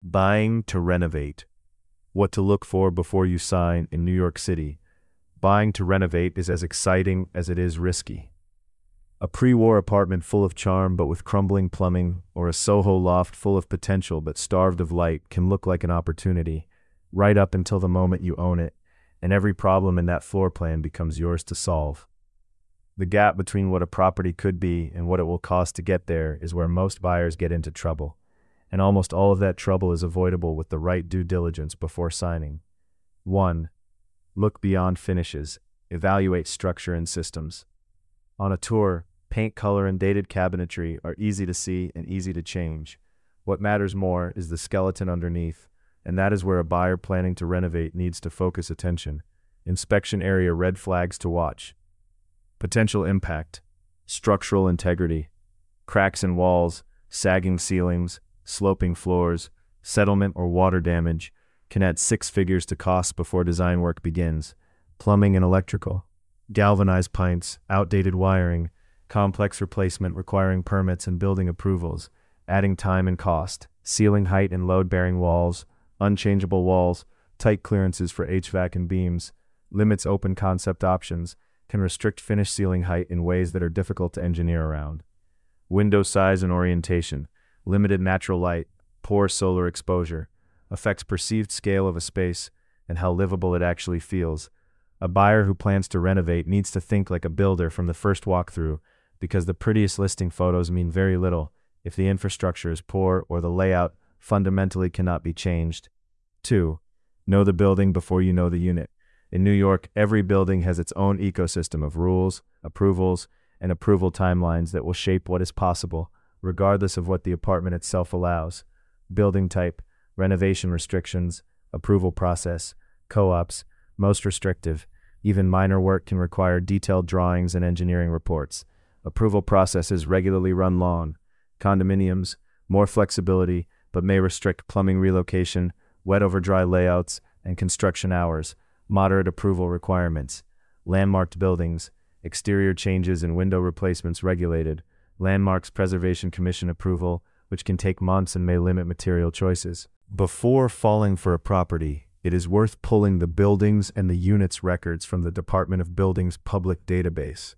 Buying to renovate. What to look for before you sign in New York City. Buying to renovate is as exciting as it is risky. A pre-war apartment full of charm but with crumbling plumbing, or a Soho loft full of potential but starved of light can look like an opportunity, right up until the moment you own it, and every problem in that floor plan becomes yours to solve. The gap between what a property could be and what it will cost to get there is where most buyers get into trouble, and almost all of that trouble is avoidable with the right due diligence before signing. 1. Look beyond finishes. Evaluate structure and systems. On a tour, paint color and dated cabinetry are easy to see and easy to change. What matters more is the skeleton underneath, and that is where a buyer planning to renovate needs to focus attention. Inspection area red flags to watch. Potential impact. Structural integrity. Cracks in walls, sagging ceilings, sloping floors, settlement or water damage can add 6 figures to costs before design work begins. Plumbing and electrical. Galvanized pipes, outdated wiring, complex replacement requiring permits and building approvals, adding time and cost. Ceiling height and load-bearing walls, unchangeable walls, tight clearances for HVAC and beams, limits open concept options, can restrict finished ceiling height in ways that are difficult to engineer around. Window size and orientation. Limited natural light, poor solar exposure, affects perceived scale of a space and how livable it actually feels. A buyer who plans to renovate needs to think like a builder from the first walkthrough, because the prettiest listing photos mean very little if the infrastructure is poor or the layout fundamentally cannot be changed. 2. Know the building before you know the unit. In New York, every building has its own ecosystem of rules, approvals, and approval timelines that will shape what is possible, regardless of what the apartment itself allows. Building type, renovation restrictions, approval process, co-ops, most restrictive. Even minor work can require detailed drawings and engineering reports. Approval processes regularly run long. Condominiums, more flexibility, but may restrict plumbing relocation, wet over dry layouts, and construction hours. Moderate approval requirements. Landmarked buildings, exterior changes and window replacements regulated. Landmarks Preservation Commission approval, which can take months and may limit material choices. Before falling for a property, it is worth pulling the buildings and the units records from the Department of Buildings Public Database,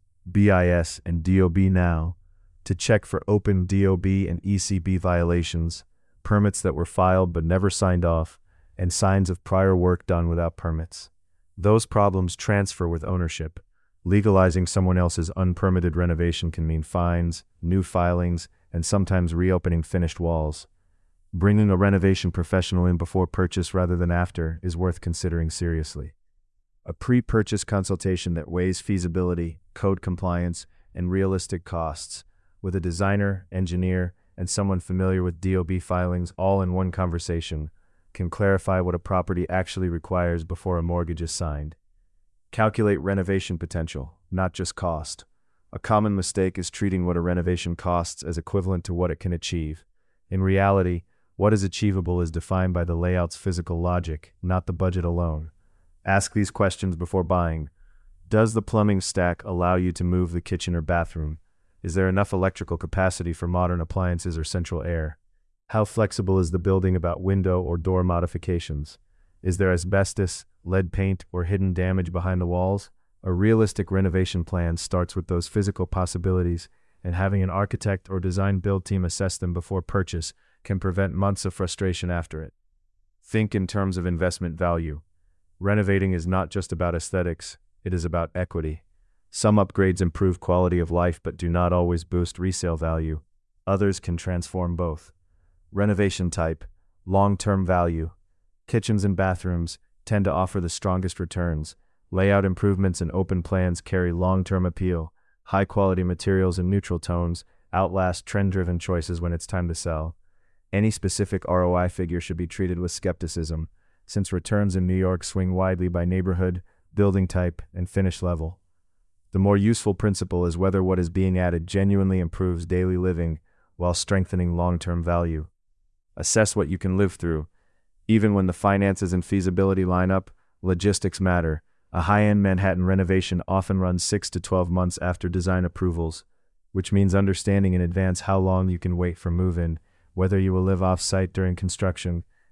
BIS and DOB Now, to check for open DOB and ECB violations, permits that were filed but never signed off, and signs of prior work done without permits. Those problems transfer with ownership. Legalizing someone else's unpermitted renovation can mean fines, new filings, and sometimes reopening finished walls. Bringing a renovation professional in before purchase rather than after is worth considering seriously. A pre-purchase consultation that weighs feasibility, code compliance, and realistic costs, with a designer, engineer, and someone familiar with DOB filings all in one conversation, can clarify what a property actually requires before a mortgage is signed. Calculate renovation potential, not just cost. A common mistake is treating what a renovation costs as equivalent to what it can achieve. In reality, what is achievable is defined by the layout's physical logic, not the budget alone. Ask these questions before buying. Does the plumbing stack allow you to move the kitchen or bathroom? Is there enough electrical capacity for modern appliances or central air? How flexible is the building about window or door modifications? Is there asbestos, lead paint, or hidden damage behind the walls? A realistic renovation plan starts with those physical possibilities, and having an architect or design build team assess them before purchase can prevent months of frustration after it. Think in terms of investment value. Renovating is not just about aesthetics, it is about equity. Some upgrades improve quality of life but do not always boost resale value. Others can transform both. Renovation type, long-term value. Kitchens and bathrooms tend to offer the strongest returns. Layout improvements and open plans carry long-term appeal. High-quality materials and neutral tones outlast trend-driven choices when it's time to sell. Any specific ROI figure should be treated with skepticism, since returns in New York swing widely by neighborhood, building type, and finish level. The more useful principle is whether what is being added genuinely improves daily living while strengthening long-term value. Assess what you can live through. Even when the finances and feasibility line up, logistics matter. A high-end Manhattan renovation often runs 6 to 12 months after design approvals, which means understanding in advance how long you can wait for move-in, whether you will live off-site during construction,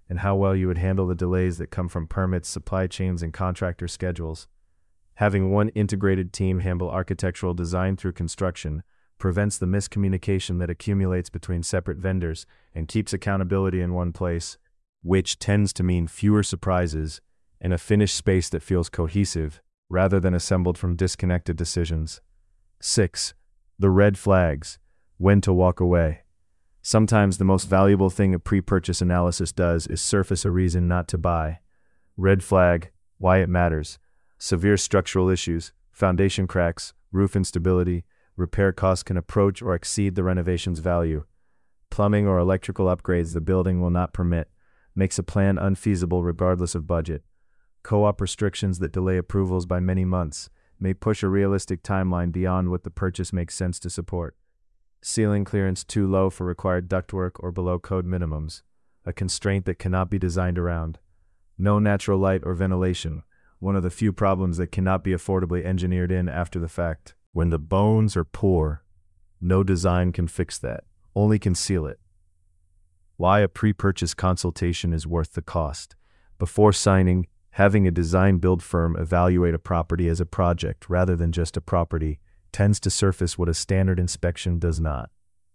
and how well you would handle the delays that come from permits, supply chains, and contractor schedules. Having one integrated team handle architectural design through construction prevents the miscommunication that accumulates between separate vendors and keeps accountability in one place, which tends to mean fewer surprises and a finished space that feels cohesive rather than assembled from disconnected decisions. 6. The red flags. When to walk away. Sometimes the most valuable thing a pre-purchase analysis does is surface a reason not to buy. Red flag, why it matters. Severe structural issues, foundation cracks, roof instability, repair costs can approach or exceed the renovation's value. Plumbing or electrical upgrades the building will not permit, makes a plan unfeasible regardless of budget. Co-op restrictions that delay approvals by many months may push a realistic timeline beyond what the purchase makes sense to support. Ceiling clearance too low for required ductwork or below code minimums, a constraint that cannot be designed around. No natural light or ventilation, one of the few problems that cannot be affordably engineered in after the fact. When the bones are poor, no design can fix that, only conceal it. Why a pre-purchase consultation is worth the cost. Before signing, having a design-build firm evaluate a property as a project rather than just a property tends to surface what a standard inspection does not.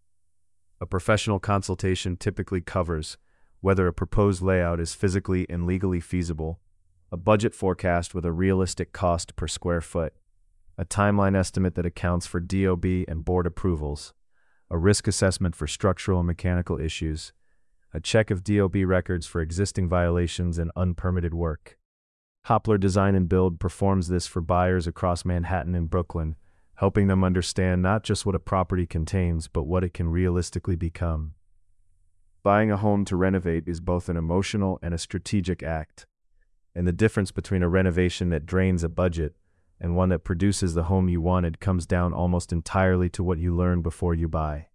A professional consultation typically covers whether a proposed layout is physically and legally feasible, a budget forecast with a realistic cost per square foot, a timeline estimate that accounts for DOB and board approvals, a risk assessment for structural and mechanical issues, a check of DOB records for existing violations and unpermitted work. Hopler Design and Build performs this for buyers across Manhattan and Brooklyn, helping them understand not just what a property contains, but what it can realistically become. Buying a home to renovate is both an emotional and a strategic act, and the difference between a renovation that drains a budget and one that produces the home you wanted comes down almost entirely to what you learn before you buy.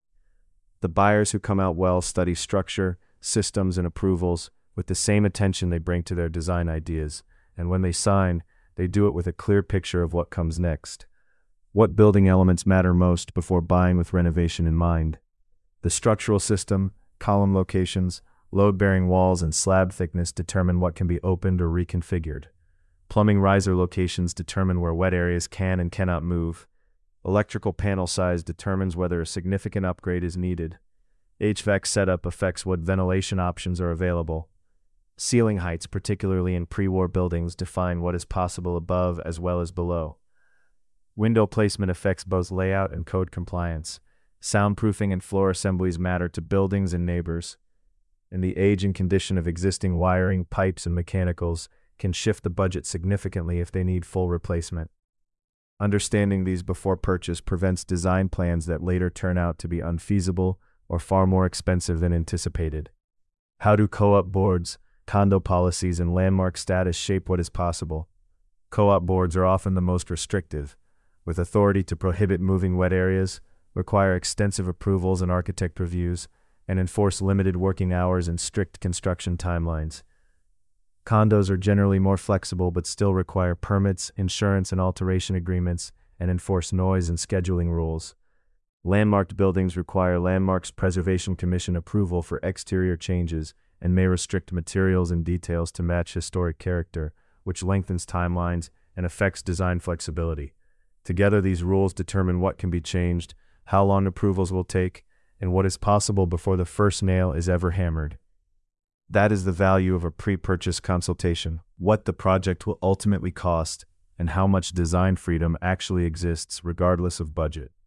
The buyers who come out well study structure, systems, and approvals with the same attention they bring to their design ideas, and when they sign, they do it with a clear picture of what comes next. What building elements matter most before buying with renovation in mind? The structural system, column locations, load-bearing walls, and slab thickness determine what can be opened or reconfigured. Plumbing riser locations determine where wet areas can and cannot move. Electrical panel size determines whether a significant upgrade is needed. HVAC setup affects what ventilation options are available. Ceiling heights, particularly in pre-war buildings, define what is possible above as well as below. Window placement affects both layout and code compliance. Soundproofing and floor assemblies matter to buildings and neighbors. And the age and condition of existing wiring, pipes, and mechanicals can shift the budget significantly if they need full replacement. Understanding these before purchase prevents design plans that later turn out to be unfeasible or far more expensive than anticipated. How do co-op boards, condo policies, and landmark status shape what is possible? Co-op boards are often the most restrictive, with authority to prohibit moving wet areas, require extensive approvals and architect reviews, and enforce limited working hours and strict construction timelines. Condos are generally more flexible but still require permits, insurance, and alteration agreements, and enforce noise and scheduling rules. Landmarked buildings require Landmarks Preservation Commission approval for exterior changes and may restrict materials and details to match historic character, which lengthens timelines and affects design flexibility. Together, these rules determine what can be changed, how long approvals will take, and what is possible before the first nail is ever hammered. That is the value of a pre-purchase consultation, what the project will ultimately cost, and how much design freedom actually exists regardless of budget.